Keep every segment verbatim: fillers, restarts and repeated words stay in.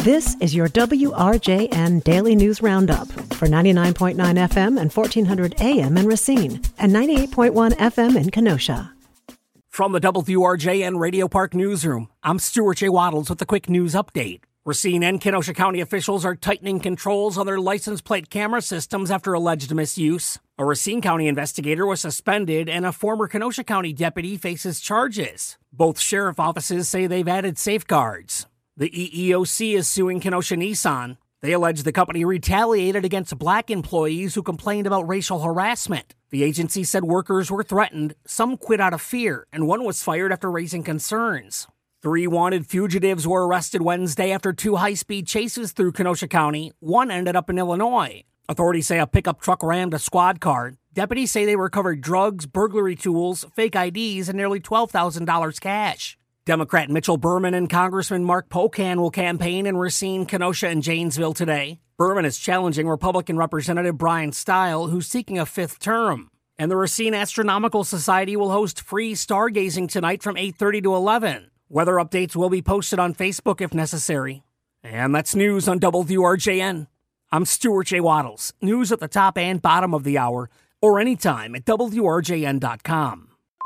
This is your W R J N Daily News Roundup for ninety-nine point nine F M and fourteen hundred A M in Racine and ninety-eight point one F M in Kenosha. From the W R J N Radio Park Newsroom, I'm Stuart J. Waddles with a quick news update. Racine and Kenosha County officials are tightening controls on their license plate camera systems after alleged misuse. A Racine County investigator was suspended and a former Kenosha County deputy faces charges. Both sheriff offices say they've added safeguards. The E E O C is suing Kenosha Nissan. They allege the company retaliated against black employees who complained about racial harassment. The agency said workers were threatened, some quit out of fear, and one was fired after raising concerns. Three wanted fugitives were arrested Wednesday after two high-speed chases through Kenosha County. One ended up in Illinois. Authorities say a pickup truck rammed a squad car. Deputies say they recovered drugs, burglary tools, fake I Ds, and nearly twelve thousand dollars cash. Democrat Mitchell Berman and Congressman Mark Pocan will campaign in Racine, Kenosha, and Janesville today. Berman is challenging Republican Representative Brian Stile, who's seeking a fifth term. And the Racine Astronomical Society will host free stargazing tonight from eight thirty to eleven. Weather updates will be posted on Facebook if necessary. And that's news on W R J N. I'm Stuart J. Waddles. News at the top and bottom of the hour, or anytime at W R J N dot com.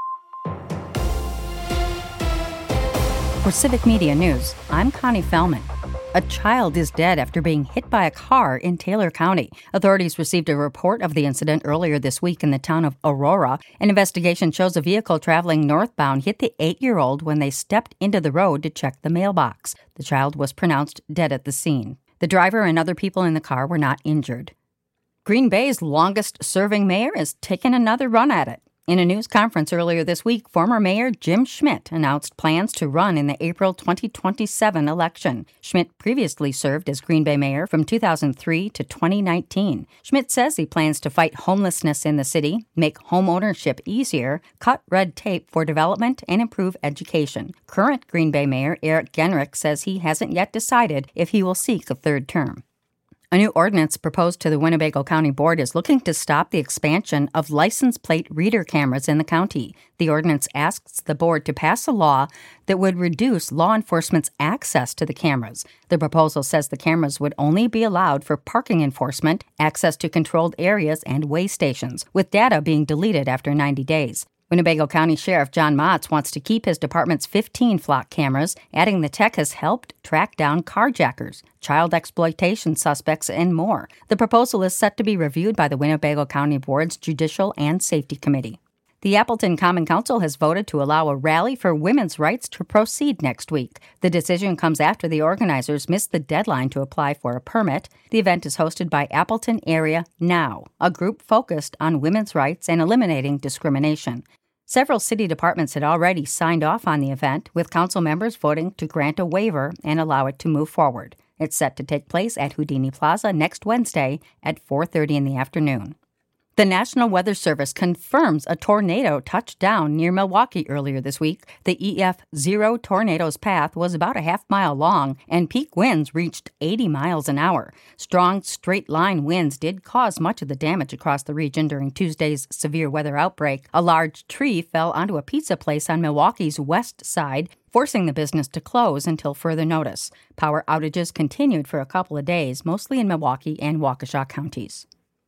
For Civic Media News, I'm Connie Fellman. A child is dead after being hit by a car in Taylor County. Authorities received a report of the incident earlier this week in the town of Aurora. An investigation shows a vehicle traveling northbound hit the eight-year-old when they stepped into the road to check the mailbox. The child was pronounced dead at the scene. The driver and other people in the car were not injured. Green Bay's longest-serving mayor is taking another run at it. In a news conference earlier this week, former Mayor Jim Schmidt announced plans to run in the April twenty twenty-seven election. Schmidt previously served as Green Bay mayor from two thousand three to twenty nineteen. Schmidt says he plans to fight homelessness in the city, make home ownership easier, cut red tape for development, and improve education. Current Green Bay Mayor Eric Genrich says he hasn't yet decided if he will seek a third term. A new ordinance proposed to the Winnebago County Board is looking to stop the expansion of license plate reader cameras in the county. The ordinance asks the board to pass a law that would reduce law enforcement's access to the cameras. The proposal says the cameras would only be allowed for parking enforcement, access to controlled areas, and way stations, with data being deleted after ninety days. Winnebago County Sheriff John Motz wants to keep his department's fifteen flock cameras, adding the tech has helped track down carjackers, child exploitation suspects, and more. The proposal is set to be reviewed by the Winnebago County Board's Judicial and Safety Committee. The Appleton Common Council has voted to allow a rally for women's rights to proceed next week. The decision comes after the organizers missed the deadline to apply for a permit. The event is hosted by Appleton Area Now, a group focused on women's rights and eliminating discrimination. Several city departments had already signed off on the event, with council members voting to grant a waiver and allow it to move forward. It's set to take place at Houdini Plaza next Wednesday at four thirty in the afternoon. The National Weather Service confirms a tornado touched down near Milwaukee earlier this week. The E F zero tornado's path was about a half mile long, and peak winds reached eighty miles an hour. Strong, straight-line winds did cause much of the damage across the region during Tuesday's severe weather outbreak. A large tree fell onto a pizza place on Milwaukee's west side, forcing the business to close until further notice. Power outages continued for a couple of days, mostly in Milwaukee and Waukesha counties.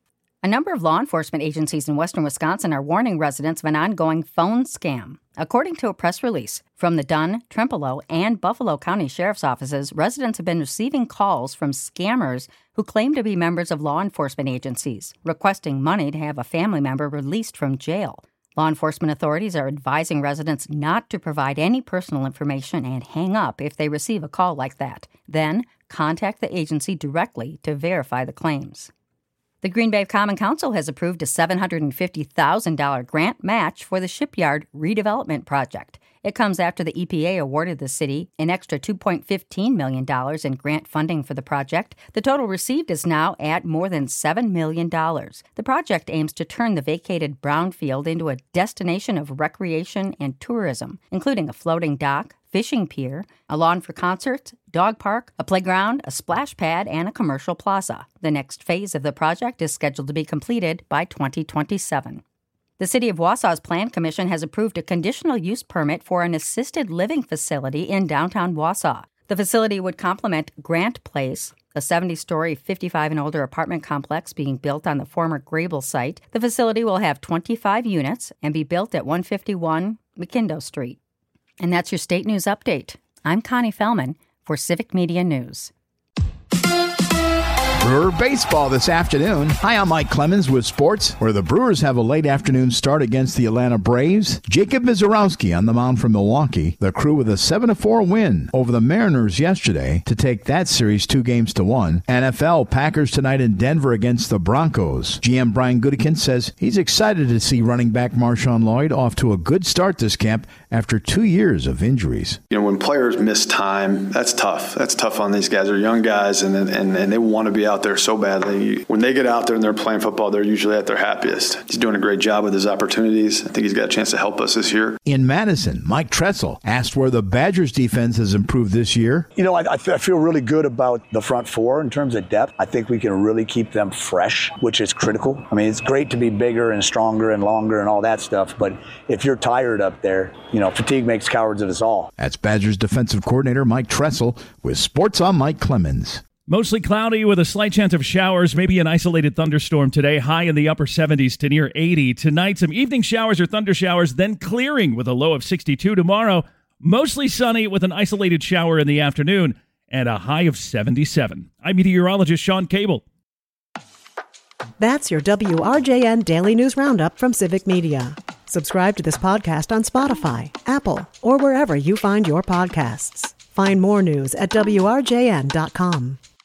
A number of law enforcement agencies in western Wisconsin are warning residents of an ongoing phone scam. According to a press release from the Dunn, Trempealeau, and Buffalo County Sheriff's offices, residents have been receiving calls from scammers who claim to be members of law enforcement agencies, requesting money to have a family member released from jail. Law enforcement authorities are advising residents not to provide any personal information and hang up if they receive a call like that. Then, contact the agency directly to verify the claims. The Green Bay Common Council has approved a seven hundred fifty thousand dollars grant match for the shipyard redevelopment project. It comes after the E P A awarded the city an extra two point one five million dollars in grant funding for the project. The total received is now at more than seven million dollars. The project aims to turn the vacated brownfield into a destination of recreation and tourism, including a floating dock, fishing pier, a lawn for concerts, dog park, a playground, a splash pad, and a commercial plaza. The next phase of the project is scheduled to be completed by twenty twenty-seven. The City of Wausau's Plan Commission has approved a conditional use permit for an assisted living facility in downtown Wausau. The facility would complement Grant Place, a seventy-story, fifty-five and older apartment complex being built on the former Grable site. The facility will have twenty-five units and be built at one fifty-one McKindo Street. And that's your state news update. I'm Connie Fellman for Civic Media News. Brewer baseball this afternoon. Hi, I'm Mike Clemens with sports, where the Brewers have a late afternoon start against the Atlanta Braves. Jacob Mizorowski on the mound from Milwaukee. The Crew with a seven to four win over the Mariners yesterday to take that series two games to one. N F L Packers tonight in Denver against the Broncos. G M Brian Gutekunst says he's excited to see running back Marshawn Lloyd off to a good start this camp after two years of injuries. You know, when players miss time, that's tough. That's tough on these guys. They're young guys, and and, and they want to be out there so badly. When they get out there and they're playing football, they're usually at their happiest. He's doing a great job with his opportunities. I think he's got a chance to help us this year. In Madison, Mike Tressel asked where the Badgers defense has improved this year. You know, I, I feel really good about the front four in terms of depth. I think we can really keep them fresh, which is critical. I mean, it's great to be bigger and stronger and longer and all that stuff, but if you're tired up there, you know, fatigue makes cowards of us all. That's Badgers defensive coordinator Mike Tressel with Sports on Mike Clemens. Mostly cloudy with a slight chance of showers, maybe an isolated thunderstorm today, high in the upper seventies to near eighty. Tonight, some evening showers or thunder showers, then clearing with a low of sixty-two. Tomorrow, mostly sunny with an isolated shower in the afternoon and a high of seventy-seven. I'm meteorologist Sean Cable. That's your W R J N Daily News Roundup from Civic Media. Subscribe to this podcast on Spotify, Apple, or wherever you find your podcasts. Find more news at W R J N dot com.